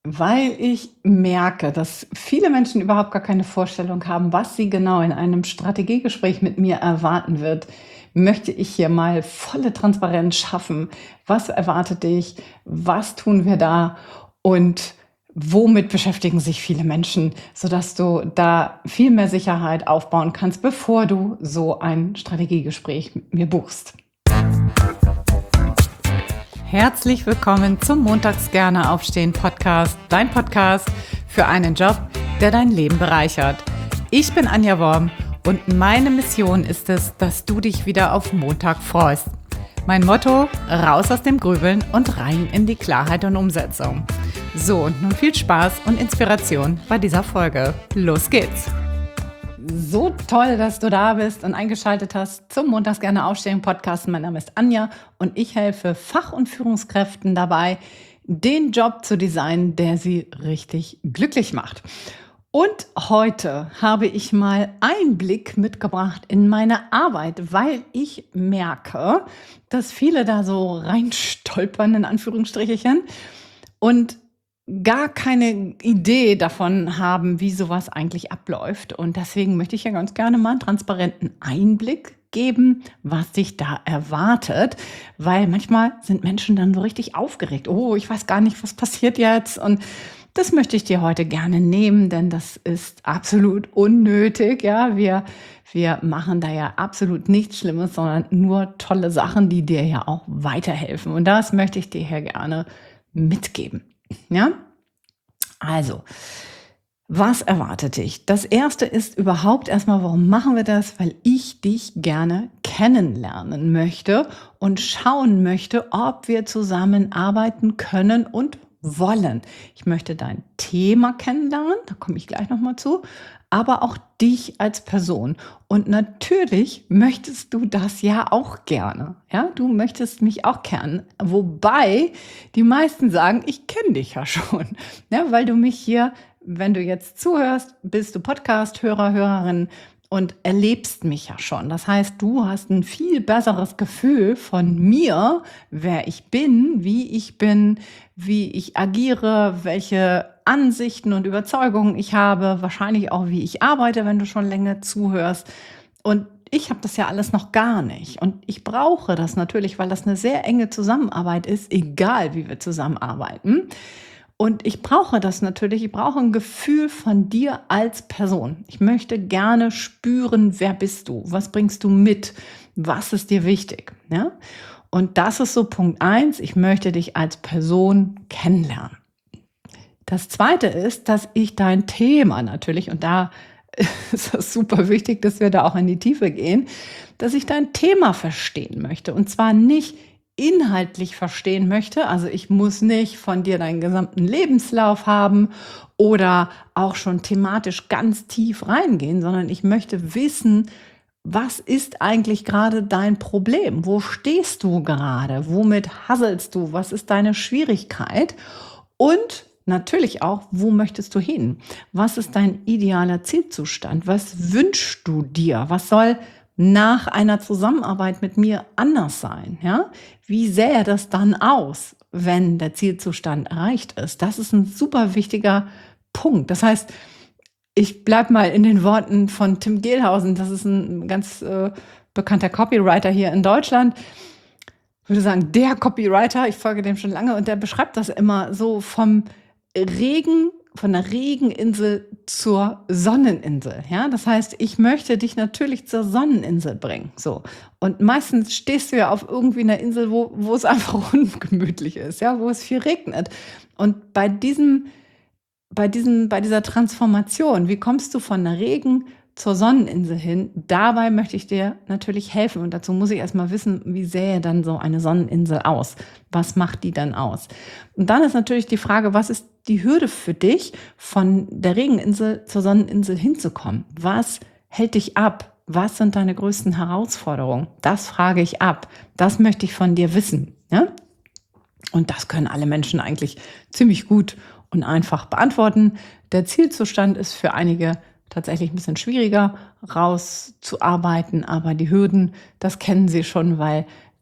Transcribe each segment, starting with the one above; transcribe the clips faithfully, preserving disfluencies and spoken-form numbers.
Weil ich merke, dass viele Menschen überhaupt gar keine Vorstellung haben, was sie genau in einem Strategiegespräch mit mir erwarten wird, möchte ich hier mal volle Transparenz schaffen. Was erwartet dich? Was tun wir da? Und womit beschäftigen sich viele Menschen, sodass du da viel mehr Sicherheit aufbauen kannst, bevor du so ein Strategiegespräch mit mir buchst. Herzlich willkommen zum Montags gerne aufstehen Podcast, dein Podcast für einen Job, der dein Leben bereichert. Ich bin Anja Worm und meine Mission ist es, dass du dich wieder auf Montag freust. Mein Motto: raus aus dem Grübeln und rein in die Klarheit und Umsetzung. So, und nun viel Spaß und Inspiration bei dieser Folge. Los geht's! So toll, dass du da bist und eingeschaltet hast zum Montags gerne aufstehen Podcast. Mein Name ist Anja und ich helfe Fach- und Führungskräften dabei, den Job zu designen, der sie richtig glücklich macht. Und heute habe ich mal Einblick mitgebracht in meine Arbeit, weil ich merke, dass viele da so reinstolpern, in Anführungsstrichen, und gar keine Idee davon haben, wie sowas eigentlich abläuft. Und deswegen möchte ich ja ganz gerne mal einen transparenten Einblick geben, was dich da erwartet, weil manchmal sind Menschen dann so richtig aufgeregt. Oh, ich weiß gar nicht, was passiert jetzt. Und das möchte ich dir heute gerne nehmen, denn das ist absolut unnötig. Ja, wir, wir machen da ja absolut nichts Schlimmes, sondern nur tolle Sachen, die dir ja auch weiterhelfen. Und das möchte ich dir hier gerne mitgeben. Ja, also, was erwartet dich? Das erste ist überhaupt erstmal, warum machen wir das? Weil ich dich gerne kennenlernen möchte und schauen möchte, ob wir zusammenarbeiten können und wollen. Ich möchte dein Thema kennenlernen, da komme ich gleich nochmal zu, aber auch dich als Person. Und natürlich möchtest du das ja auch gerne. Ja, du möchtest mich auch kennen. Wobei die meisten sagen, ich kenne dich ja schon. Ja, weil du mich hier, wenn du jetzt zuhörst, bist du Podcast-Hörer, Hörerin und erlebst mich ja schon. Das heißt, du hast ein viel besseres Gefühl von mir, wer ich bin, wie ich bin, wie ich agiere, welche Ansichten und Überzeugungen ich habe, wahrscheinlich auch, wie ich arbeite, wenn du schon länger zuhörst. Und ich habe das ja alles noch gar nicht. Und ich brauche das natürlich, weil das eine sehr enge Zusammenarbeit ist, egal wie wir zusammenarbeiten. Und ich brauche das natürlich, ich brauche ein Gefühl von dir als Person. Ich möchte gerne spüren, wer bist du, was bringst du mit, was ist dir wichtig. Ja? Und das ist so Punkt eins, ich möchte dich als Person kennenlernen. Das zweite ist, dass ich dein Thema natürlich, und da ist es super wichtig, dass wir da auch in die Tiefe gehen, dass ich dein Thema verstehen möchte. Und zwar nicht inhaltlich verstehen möchte. Also ich muss nicht von dir deinen gesamten Lebenslauf haben oder auch schon thematisch ganz tief reingehen, sondern ich möchte wissen, was ist eigentlich gerade dein Problem? Wo stehst du gerade? Womit hasselst du? Was ist deine Schwierigkeit? Und natürlich auch, wo möchtest du hin? Was ist dein idealer Zielzustand? Was wünschst du dir? Was soll nach einer Zusammenarbeit mit mir anders sein? Ja? Wie sähe das dann aus, wenn der Zielzustand erreicht ist? Das ist ein super wichtiger Punkt. Das heißt, ich bleibe mal in den Worten von Tim Gehlhausen. Das ist ein ganz äh, bekannter Copywriter hier in Deutschland. Ich würde sagen, der Copywriter, ich folge dem schon lange, und der beschreibt das immer so vom Regen, von der Regeninsel zur Sonneninsel. Ja, das heißt, ich möchte dich natürlich zur Sonneninsel bringen. So. Und meistens stehst du ja auf irgendwie einer Insel, wo, wo es einfach ungemütlich ist, ja, wo es viel regnet. Und bei diesem, bei diesem, bei dieser Transformation, wie kommst du von der Regen zur Sonneninsel hin? Dabei möchte ich dir natürlich helfen. Und dazu muss ich erstmal wissen, wie sähe dann so eine Sonneninsel aus? Was macht die dann aus? Und dann ist natürlich die Frage, was ist die Hürde für dich, von der Regeninsel zur Sonneninsel hinzukommen? Was hält dich ab? Was sind deine größten Herausforderungen? Das frage ich ab. Das möchte ich von dir wissen. Ja? Und das können alle Menschen eigentlich ziemlich gut und einfach beantworten. Der Zielzustand ist für einige tatsächlich ein bisschen schwieriger rauszuarbeiten, aber die Hürden, das kennen sie schon, weil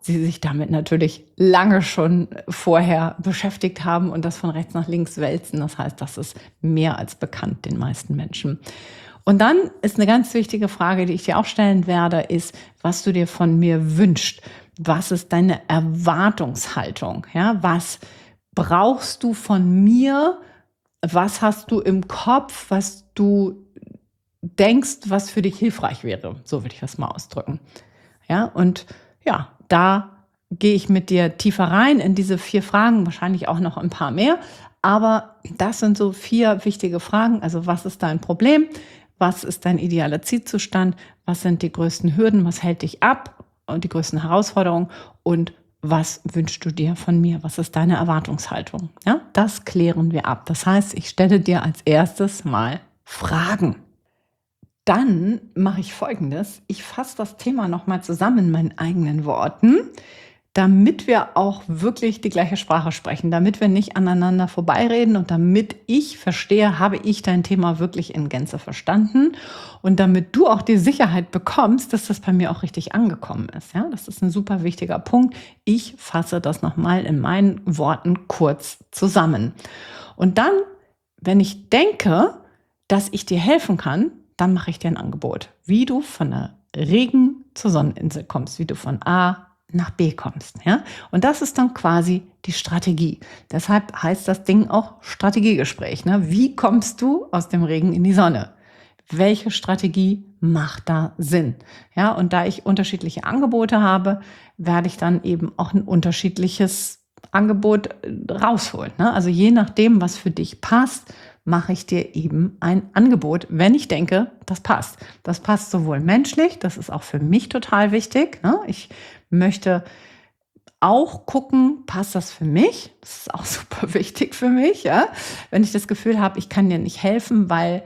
sie sich damit natürlich lange schon vorher beschäftigt haben und das von rechts nach links wälzen. Das heißt, das ist mehr als bekannt den meisten Menschen. Und dann ist eine ganz wichtige Frage, die ich dir auch stellen werde, ist, was du dir von mir wünschst. Was ist deine Erwartungshaltung? Ja, was brauchst du von mir? Was hast du im Kopf, was du denkst, was für dich hilfreich wäre? So würde ich das mal ausdrücken. Ja, und ja, da gehe ich mit dir tiefer rein in diese vier Fragen, wahrscheinlich auch noch ein paar mehr. Aber das sind so vier wichtige Fragen. Also was ist dein Problem? Was ist dein idealer Zielzustand? Was sind die größten Hürden? Was hält dich ab? Und die größten Herausforderungen? Und was wünschst du dir von mir? Was ist deine Erwartungshaltung? Ja, das klären wir ab. Das heißt, ich stelle dir als erstes mal Fragen. Dann mache ich Folgendes. Ich fasse das Thema nochmal zusammen in meinen eigenen Worten, damit wir auch wirklich die gleiche Sprache sprechen, damit wir nicht aneinander vorbeireden und damit ich verstehe, habe ich dein Thema wirklich in Gänze verstanden und damit du auch die Sicherheit bekommst, dass das bei mir auch richtig angekommen ist. Ja, das ist ein super wichtiger Punkt. Ich fasse das nochmal in meinen Worten kurz zusammen. Und dann, wenn ich denke, dass ich dir helfen kann, dann mache ich dir ein Angebot, wie du von der Regen zur Sonneninsel kommst, wie du von A nach B kommst. Ja? Und das ist dann quasi die Strategie. Deshalb heißt das Ding auch Strategiegespräch. Ne? Wie kommst du aus dem Regen in die Sonne? Welche Strategie macht da Sinn? Ja, und da ich unterschiedliche Angebote habe, werde ich dann eben auch ein unterschiedliches Angebot rausholen. Ne? Also je nachdem, was für dich passt, mache ich dir eben ein Angebot, wenn ich denke, das passt. Das passt sowohl menschlich, das ist auch für mich total wichtig. Ne? Ich möchte auch gucken, passt das für mich? Das ist auch super wichtig für mich. Ja? Wenn ich das Gefühl habe, ich kann dir nicht helfen, weil,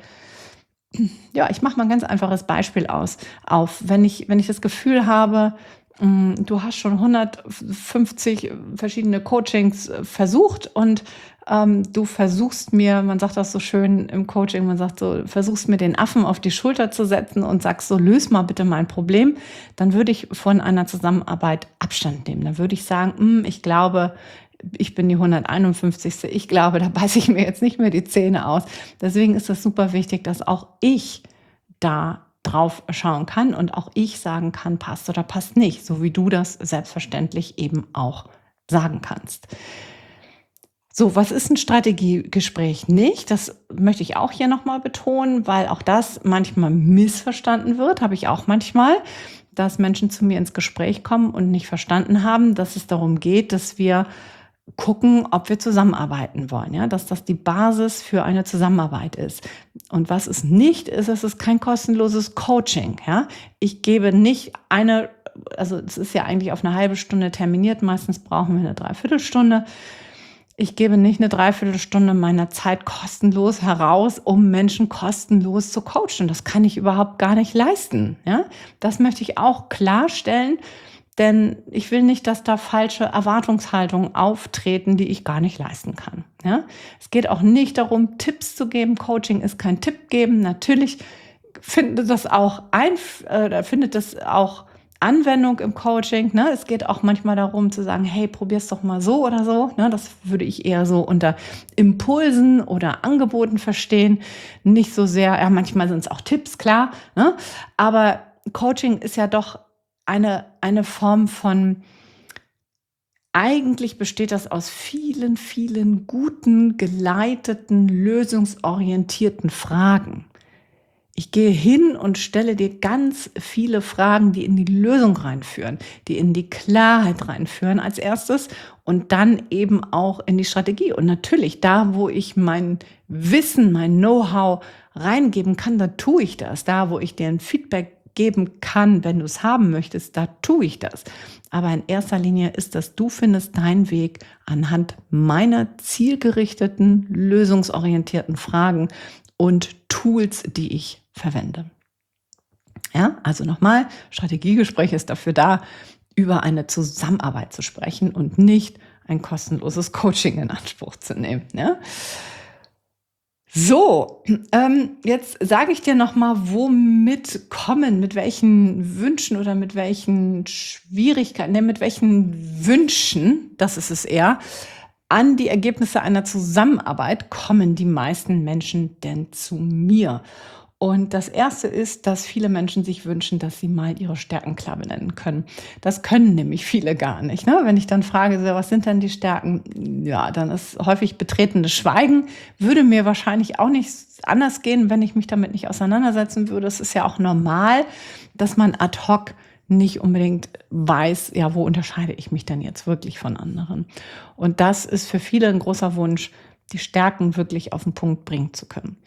ja, ich mache mal ein ganz einfaches Beispiel aus. Auf, wenn ich, wenn ich das Gefühl habe, du hast schon hundertfünfzig verschiedene Coachings versucht und ähm, du versuchst mir, man sagt das so schön im Coaching, man sagt so, versuchst mir den Affen auf die Schulter zu setzen und sagst so, löse mal bitte mein Problem, dann würde ich von einer Zusammenarbeit Abstand nehmen. Dann würde ich sagen, ich glaube, ich bin die hunderteinundfünfzigste. Ich glaube, da beiße ich mir jetzt nicht mehr die Zähne aus. Deswegen ist es super wichtig, dass auch ich da drauf schauen kann und auch ich sagen kann, passt oder passt nicht, so wie du das selbstverständlich eben auch sagen kannst. So, was ist ein Strategiegespräch nicht? Das möchte ich auch hier nochmal betonen, weil auch das manchmal missverstanden wird, habe ich auch manchmal, dass Menschen zu mir ins Gespräch kommen und nicht verstanden haben, dass es darum geht, dass wir gucken, ob wir zusammenarbeiten wollen, ja, dass das die Basis für eine Zusammenarbeit ist. Und was es nicht ist, es ist kein kostenloses Coaching, ja. Ich gebe nicht eine, also es ist ja eigentlich auf eine halbe Stunde terminiert, meistens brauchen wir eine Dreiviertelstunde. Ich gebe nicht eine Dreiviertelstunde meiner Zeit kostenlos heraus, um Menschen kostenlos zu coachen. Das kann ich überhaupt gar nicht leisten, ja. Das möchte ich auch klarstellen. Denn ich will nicht, dass da falsche Erwartungshaltungen auftreten, die ich gar nicht leisten kann. Ja? Es geht auch nicht darum, Tipps zu geben. Coaching ist kein Tipp geben. Natürlich findet das auch, ein, äh, findet das auch Anwendung im Coaching. Ne? Es geht auch manchmal darum zu sagen, hey, probier's doch mal so oder so. Ne? Das würde ich eher so unter Impulsen oder Angeboten verstehen. Nicht so sehr, ja, manchmal sind es auch Tipps, klar. Ne? Aber Coaching ist ja doch Eine, eine Form von, eigentlich besteht das aus vielen, vielen guten, geleiteten, lösungsorientierten Fragen. Ich gehe hin und stelle dir ganz viele Fragen, die in die Lösung reinführen, die in die Klarheit reinführen als erstes und dann eben auch in die Strategie. Und natürlich, da wo ich mein Wissen, mein Know-how reingeben kann, da tue ich das. Da wo ich dir ein Feedback geben kann, wenn du es haben möchtest, da tue ich das. Aber in erster Linie ist das, du findest deinen Weg anhand meiner zielgerichteten, lösungsorientierten Fragen und Tools, die ich verwende. Ja, also nochmal, Strategiegespräch ist dafür da, über eine Zusammenarbeit zu sprechen und nicht ein kostenloses Coaching in Anspruch zu nehmen. Ja? So, ähm, jetzt sage ich dir nochmal, womit kommen, mit welchen Wünschen oder mit welchen Schwierigkeiten, ne, mit welchen Wünschen, das ist es eher, an die Ergebnisse einer Zusammenarbeit kommen die meisten Menschen denn zu mir. Und das Erste ist, dass viele Menschen sich wünschen, dass sie mal ihre Stärken klar benennen können. Das können nämlich viele gar nicht. Ne? Wenn ich dann frage, so, was sind denn die Stärken? Ja, dann ist häufig betretenes Schweigen. Würde mir wahrscheinlich auch nicht anders gehen, wenn ich mich damit nicht auseinandersetzen würde. Es ist ja auch normal, dass man ad hoc nicht unbedingt weiß, ja, wo unterscheide ich mich denn jetzt wirklich von anderen? Und das ist für viele ein großer Wunsch, die Stärken wirklich auf den Punkt bringen zu können.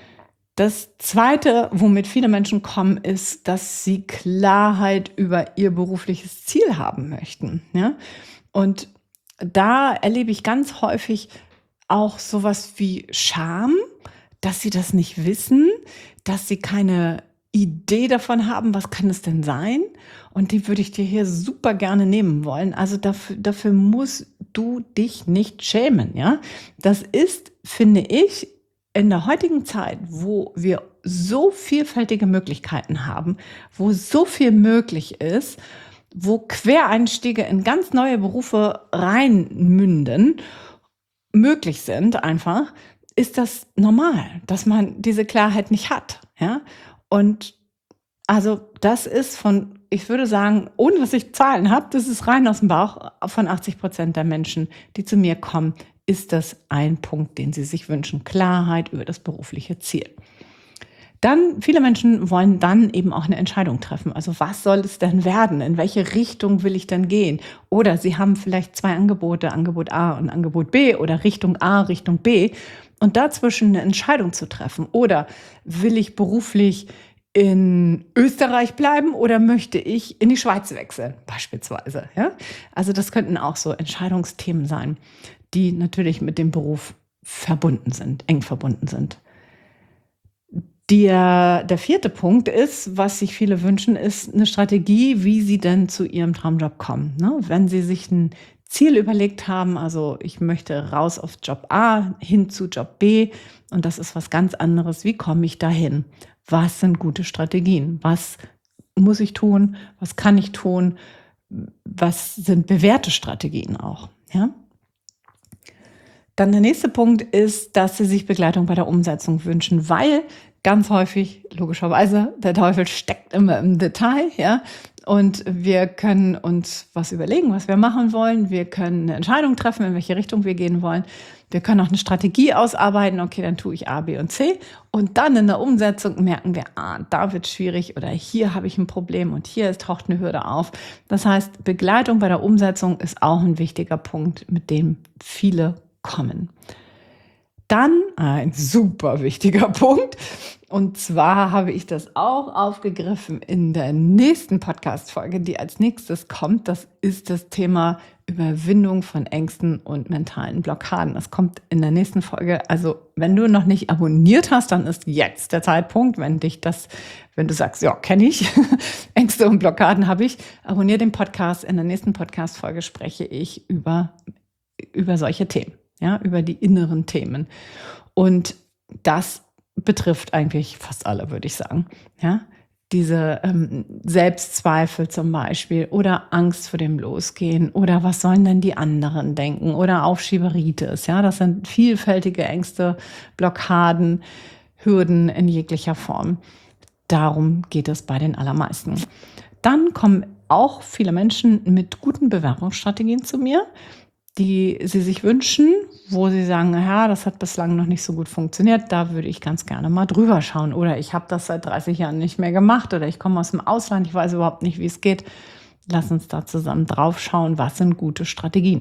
Das Zweite, womit viele Menschen kommen, ist, dass sie Klarheit über ihr berufliches Ziel haben möchten. Ja? Und da erlebe ich ganz häufig auch sowas wie Scham, dass sie das nicht wissen, dass sie keine Idee davon haben, was kann es denn sein? Und die würde ich dir hier super gerne nehmen wollen. Also dafür, dafür musst du dich nicht schämen. Ja? Das ist, finde ich, in der heutigen Zeit, wo wir so vielfältige Möglichkeiten haben, wo so viel möglich ist, wo Quereinstiege in ganz neue Berufe reinmünden, möglich sind einfach, ist das normal, dass man diese Klarheit nicht hat. Ja? Und also das ist von, ich würde sagen, ohne dass ich Zahlen habe, das ist rein aus dem Bauch, von achtzig Prozent der Menschen, die zu mir kommen, ist das ein Punkt, den sie sich wünschen. Klarheit über das berufliche Ziel. Dann, viele Menschen wollen dann eben auch eine Entscheidung treffen. Also was soll es denn werden? In welche Richtung will ich denn gehen? Oder sie haben vielleicht zwei Angebote, Angebot A und Angebot B oder Richtung A, Richtung B. Und dazwischen eine Entscheidung zu treffen. Oder will ich beruflich in Österreich bleiben oder möchte ich in die Schweiz wechseln, beispielsweise. Ja? Also das könnten auch so Entscheidungsthemen sein, die natürlich mit dem Beruf verbunden sind, eng verbunden sind. Der, der vierte Punkt ist, was sich viele wünschen, ist eine Strategie, wie sie denn zu ihrem Traumjob kommen. Ne? Wenn sie sich ein Ziel überlegt haben, also ich möchte raus auf Job A hin zu Job B und das ist was ganz anderes, wie komme ich dahin? Was sind gute Strategien? Was muss ich tun? Was kann ich tun? Was sind bewährte Strategien auch? Ja? Dann der nächste Punkt ist, dass sie sich Begleitung bei der Umsetzung wünschen, weil ganz häufig, logischerweise, der Teufel steckt immer im Detail, ja. Und wir können uns was überlegen, was wir machen wollen. Wir können eine Entscheidung treffen, in welche Richtung wir gehen wollen. Wir können auch eine Strategie ausarbeiten. Okay, dann tue ich A, B und C. Und dann in der Umsetzung merken wir, ah, da wird es schwierig oder hier habe ich ein Problem und hier taucht eine Hürde auf. Das heißt, Begleitung bei der Umsetzung ist auch ein wichtiger Punkt, mit dem viele kommen. Dann ein super wichtiger Punkt. Und zwar habe ich das auch aufgegriffen in der nächsten Podcast-Folge, die als nächstes kommt. Das ist das Thema Überwindung von Ängsten und mentalen Blockaden. Das kommt in der nächsten Folge. Also wenn du noch nicht abonniert hast, dann ist jetzt der Zeitpunkt, wenn dich das, wenn du sagst, ja, kenne ich, Ängste und Blockaden habe ich, abonniere den Podcast. In der nächsten Podcast-Folge spreche ich über, über solche Themen. Ja, über die inneren Themen. Und das betrifft eigentlich fast alle, würde ich sagen. Ja, diese ähm, Selbstzweifel zum Beispiel oder Angst vor dem Losgehen oder was sollen denn die anderen denken oder Aufschieberitis. Ja, das sind vielfältige Ängste, Blockaden, Hürden in jeglicher Form. Darum geht es bei den allermeisten. Dann kommen auch viele Menschen mit guten Bewerbungsstrategien zu mir, die sie sich wünschen, wo sie sagen, naja, das hat bislang noch nicht so gut funktioniert, da würde ich ganz gerne mal drüber schauen. Oder ich habe das seit dreißig Jahren nicht mehr gemacht oder ich komme aus dem Ausland, ich weiß überhaupt nicht, wie es geht. Lass uns da zusammen drauf schauen, was sind gute Strategien.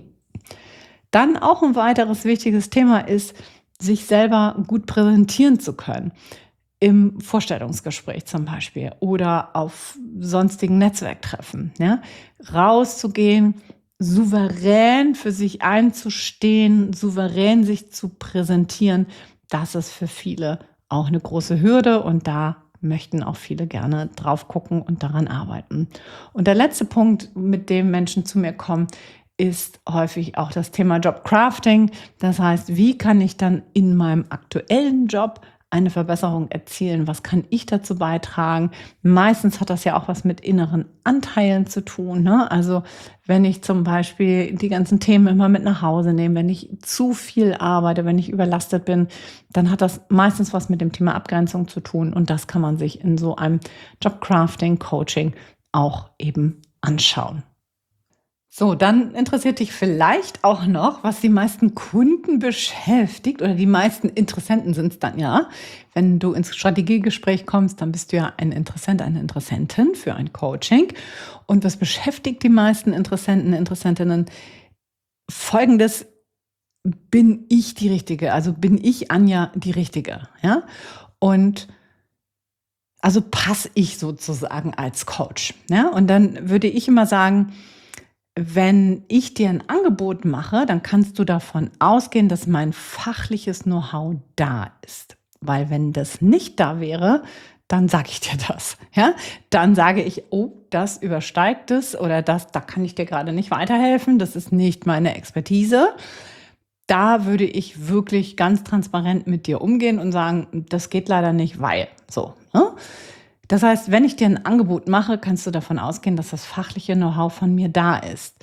Dann auch ein weiteres wichtiges Thema ist, sich selber gut präsentieren zu können. Im Vorstellungsgespräch zum Beispiel oder auf sonstigen Netzwerktreffen. Ja? Rauszugehen, souverän für sich einzustehen, souverän sich zu präsentieren, das ist für viele auch eine große Hürde und da möchten auch viele gerne drauf gucken und daran arbeiten. Und der letzte Punkt, mit dem Menschen zu mir kommen, ist häufig auch das Thema Jobcrafting. Das heißt, wie kann ich dann in meinem aktuellen Job eine Verbesserung erzielen? Was kann ich dazu beitragen? Meistens hat das ja auch was mit inneren Anteilen zu tun, ne? Also wenn ich zum Beispiel die ganzen Themen immer mit nach Hause nehme, wenn ich zu viel arbeite, wenn ich überlastet bin, dann hat das meistens was mit dem Thema Abgrenzung zu tun. Und das kann man sich in so einem Jobcrafting-Coaching auch eben anschauen. So, dann interessiert dich vielleicht auch noch, was die meisten Kunden beschäftigt oder die meisten Interessenten sind es dann ja. Wenn du ins Strategiegespräch kommst, dann bist du ja ein Interessent, eine Interessentin für ein Coaching. Und was beschäftigt die meisten Interessenten, Interessentinnen? Folgendes: Bin ich die Richtige? Also bin ich, Anja, die Richtige? Ja? Und also passe ich sozusagen als Coach. Ja? Und dann würde ich immer sagen, wenn ich dir ein Angebot mache, dann kannst du davon ausgehen, dass mein fachliches Know-how da ist. Weil wenn das nicht da wäre, dann sage ich dir das. Ja? Dann sage ich, oh, das übersteigt es oder das, da kann ich dir gerade nicht weiterhelfen. Das ist nicht meine Expertise. Da würde ich wirklich ganz transparent mit dir umgehen und sagen, das geht leider nicht, weil so. Ne? Das heißt, wenn ich dir ein Angebot mache, kannst du davon ausgehen, dass das fachliche Know-how von mir da ist.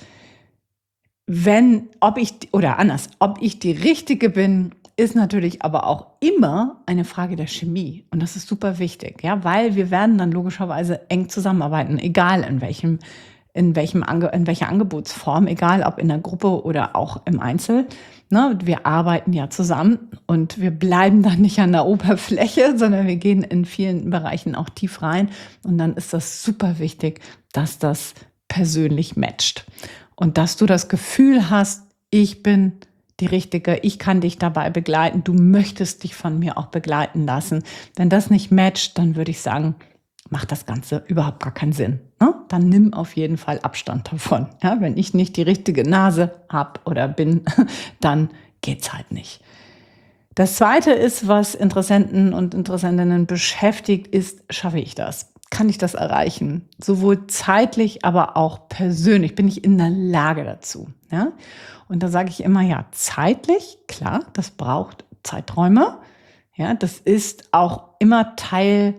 Wenn, ob ich, oder anders, ob ich die Richtige bin, ist natürlich aber auch immer eine Frage der Chemie. Und das ist super wichtig, ja, weil wir werden dann logischerweise eng zusammenarbeiten, egal in welchem, in welchem, Ange- in welcher Angebotsform, egal ob in der Gruppe oder auch im Einzel. Ne, wir arbeiten ja zusammen und wir bleiben dann nicht an der Oberfläche, sondern wir gehen in vielen Bereichen auch tief rein. Und dann ist das super wichtig, dass das persönlich matcht. Und dass du das Gefühl hast, ich bin die Richtige, ich kann dich dabei begleiten, du möchtest dich von mir auch begleiten lassen. Wenn das nicht matcht, dann würde ich sagen, macht das Ganze überhaupt gar keinen Sinn. Ne? Dann nimm auf jeden Fall Abstand davon. Ja, wenn ich nicht die richtige Nase habe oder bin, dann geht's halt nicht. Das Zweite ist, was Interessenten und Interessentinnen beschäftigt, ist, schaffe ich das? Kann ich das erreichen? Sowohl zeitlich, aber auch persönlich. Bin ich in der Lage dazu? Ja? Und da sage ich immer, ja, zeitlich, klar, das braucht Zeiträume. Ja, das ist auch immer Teil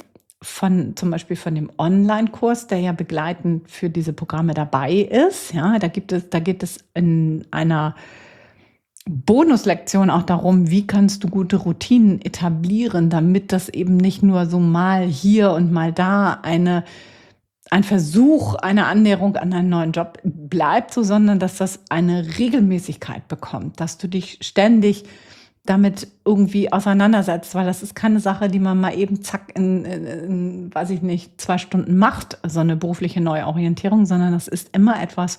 von zum Beispiel von dem Online-Kurs, der ja begleitend für diese Programme dabei ist. Ja, da gibt es, da geht es in einer Bonuslektion auch darum, wie kannst du gute Routinen etablieren, damit das eben nicht nur so mal hier und mal da eine, ein Versuch, eine Annäherung an einen neuen Job bleibt, so, sondern dass das eine Regelmäßigkeit bekommt, dass du dich ständig damit irgendwie auseinandersetzt, weil das ist keine Sache, die man mal eben zack in, in, in, weiß ich nicht, zwei Stunden macht, so eine berufliche Neuorientierung, sondern das ist immer etwas,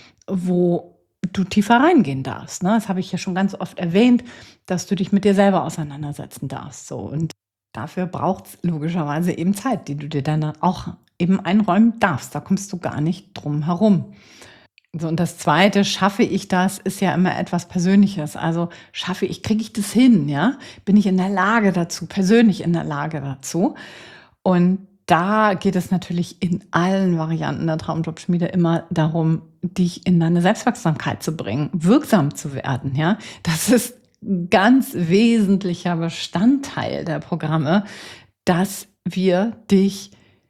wo du tiefer reingehen darfst. Ne? Das habe ich ja schon ganz oft erwähnt, dass du dich mit dir selber auseinandersetzen darfst. So. Und dafür braucht es logischerweise eben Zeit, die du dir dann auch eben einräumen darfst. Da kommst du gar nicht drum herum. So, und das Zweite, schaffe ich das, ist ja immer etwas Persönliches. Also schaffe ich, kriege ich das hin, ja? Bin ich in der Lage dazu, persönlich in der Lage dazu? Und da geht es natürlich in allen Varianten der Traumjobschmiede immer darum, dich in deine Selbstwirksamkeit zu bringen, wirksam zu werden, ja? Das ist ein ganz wesentlicher Bestandteil der Programme, dass wir dich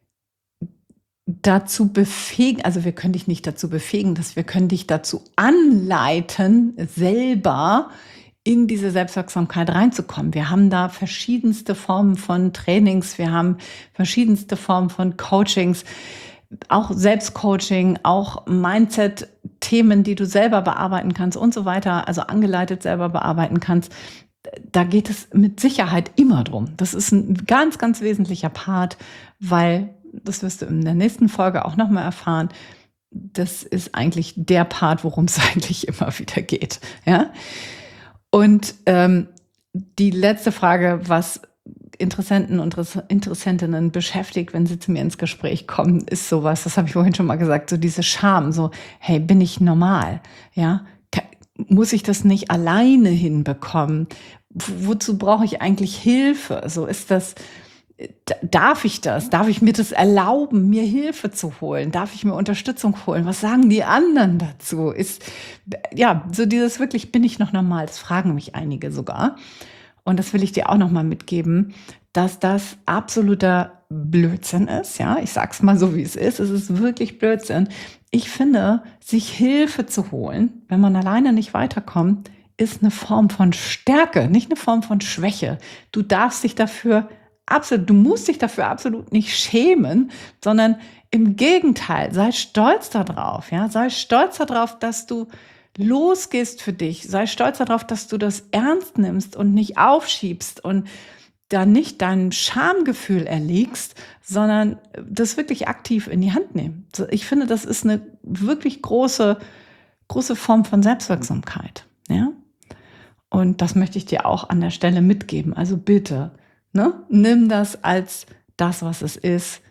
dazu befähigen, also wir können dich nicht dazu befähigen, dass wir können dich dazu anleiten, selber in diese Selbstwirksamkeit reinzukommen. Wir haben da verschiedenste Formen von Trainings, wir haben verschiedenste Formen von Coachings, auch Selbstcoaching, auch Mindset-Themen, die du selber bearbeiten kannst und so weiter, also angeleitet selber bearbeiten kannst. Da geht es mit Sicherheit immer drum. Das ist ein ganz, ganz wesentlicher Part, weil das wirst du in der nächsten Folge auch nochmal erfahren. Das ist eigentlich der Part, worum es eigentlich immer wieder geht. Ja? Und ähm, die letzte Frage, was Interessenten und Interessentinnen beschäftigt, wenn sie zu mir ins Gespräch kommen, ist sowas, das habe ich vorhin schon mal gesagt, so diese Scham, so, hey, bin ich normal? Ja? Muss ich das nicht alleine hinbekommen? Wozu brauche ich eigentlich Hilfe? So ist das... darf ich das? Darf ich mir das erlauben, mir Hilfe zu holen? Darf ich mir Unterstützung holen? Was sagen die anderen dazu? Ist, ja, so dieses wirklich, bin ich noch normal? Das fragen mich einige sogar. Und das will ich dir auch nochmal mitgeben, dass das absoluter Blödsinn ist. Ja, ich sag's mal so, wie es ist. Es ist wirklich Blödsinn. Ich finde, sich Hilfe zu holen, wenn man alleine nicht weiterkommt, ist eine Form von Stärke, nicht eine Form von Schwäche. Du darfst dich dafür absolut, du musst dich dafür absolut nicht schämen, sondern im Gegenteil, sei stolz darauf, ja, sei stolz darauf, dass du losgehst für dich, sei stolz darauf, dass du das ernst nimmst und nicht aufschiebst und da nicht deinem Schamgefühl erliegst, sondern das wirklich aktiv in die Hand nehmen. Ich finde, das ist eine wirklich große, große Form von Selbstwirksamkeit, ja. Und das möchte ich dir auch an der Stelle mitgeben. Also bitte, ne, nimm das als das, was es ist.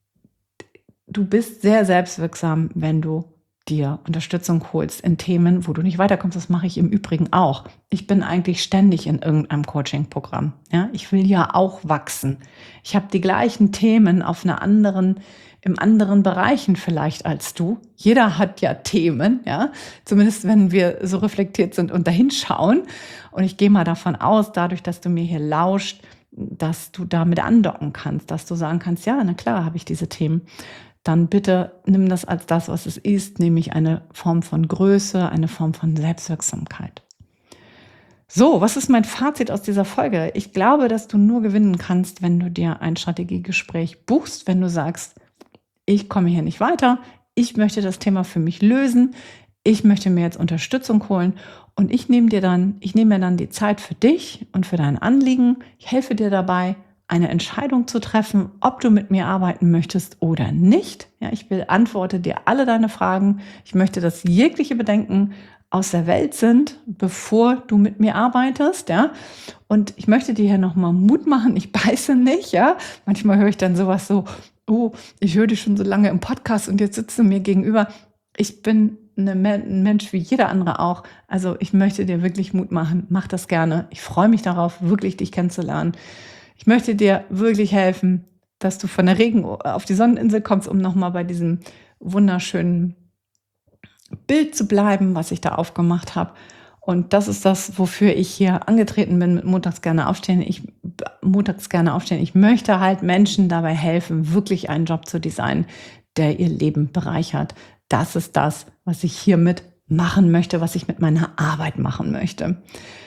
Du bist sehr selbstwirksam, wenn du dir Unterstützung holst in Themen, wo du nicht weiterkommst. Das mache ich im Übrigen auch. Ich bin eigentlich ständig in irgendeinem Coaching-Programm. Ja, ich will ja auch wachsen. Ich habe die gleichen Themen auf einer anderen, im anderen Bereichen vielleicht als du. Jeder hat ja Themen, ja. Zumindest wenn wir so reflektiert sind und dahin schauen. Und ich gehe mal davon aus, dadurch, dass du mir hier lauscht, dass du damit andocken kannst, dass du sagen kannst, ja, na klar, habe ich diese Themen. Dann bitte nimm das als das, was es ist, nämlich eine Form von Größe, eine Form von Selbstwirksamkeit. So, was ist mein Fazit aus dieser Folge? Ich glaube, dass du nur gewinnen kannst, wenn du dir ein Strategiegespräch buchst, wenn du sagst, ich komme hier nicht weiter, ich möchte das Thema für mich lösen, ich möchte mir jetzt Unterstützung holen und ich nehme dir dann, ich nehme mir dann die Zeit für dich und für dein Anliegen. Ich helfe dir dabei, eine Entscheidung zu treffen, ob du mit mir arbeiten möchtest oder nicht. Ja, ich beantworte dir alle deine Fragen. Ich möchte, dass jegliche Bedenken aus der Welt sind, bevor du mit mir arbeitest. Ja, und ich möchte dir hier nochmal Mut machen. Ich beiße nicht. Ja, manchmal höre ich dann sowas so, oh, ich höre dich schon so lange im Podcast und jetzt sitzt du mir gegenüber. Ich bin eine, ein Mensch wie jeder andere auch. Also ich möchte dir wirklich Mut machen. Mach das gerne. Ich freue mich darauf, wirklich dich kennenzulernen. Ich möchte dir wirklich helfen, dass du von der Regen auf die Sonneninsel kommst, um nochmal bei diesem wunderschönen Bild zu bleiben, was ich da aufgemacht habe. Und das ist das, wofür ich hier angetreten bin mit Montags gerne aufstehen. Ich montags gerne aufstehen. Ich möchte halt Menschen dabei helfen, wirklich einen Job zu designen, der ihr Leben bereichert. Das ist das, was ich hiermit machen möchte, was ich mit meiner Arbeit machen möchte.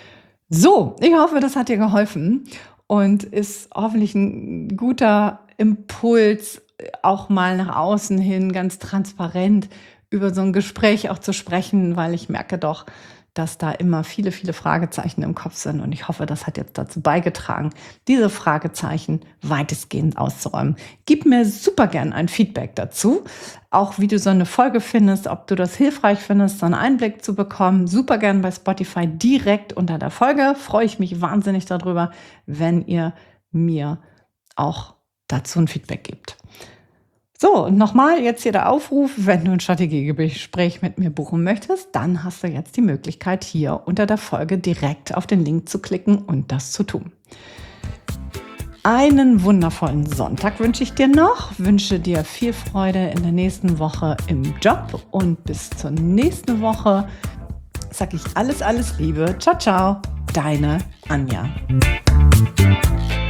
So, ich hoffe, das hat dir geholfen. Und ist hoffentlich ein guter Impuls, auch mal nach außen hin ganz transparent über so ein Gespräch auch zu sprechen, weil ich merke doch, dass da immer viele, viele Fragezeichen im Kopf sind. Und ich hoffe, das hat jetzt dazu beigetragen, diese Fragezeichen weitestgehend auszuräumen. Gib mir super gern ein Feedback dazu, auch wie du so eine Folge findest, ob du das hilfreich findest, so einen Einblick zu bekommen. Super gern bei Spotify direkt unter der Folge. Freue ich mich wahnsinnig darüber, wenn ihr mir auch dazu ein Feedback gebt. So, und nochmal jetzt hier der Aufruf, wenn du ein Strategiegespräch mit mir buchen möchtest, dann hast du jetzt die Möglichkeit, hier unter der Folge direkt auf den Link zu klicken und das zu tun. Einen wundervollen Sonntag wünsche ich dir noch, wünsche dir viel Freude in der nächsten Woche im Job und bis zur nächsten Woche sage ich alles, alles Liebe. Ciao, ciao, deine Anja.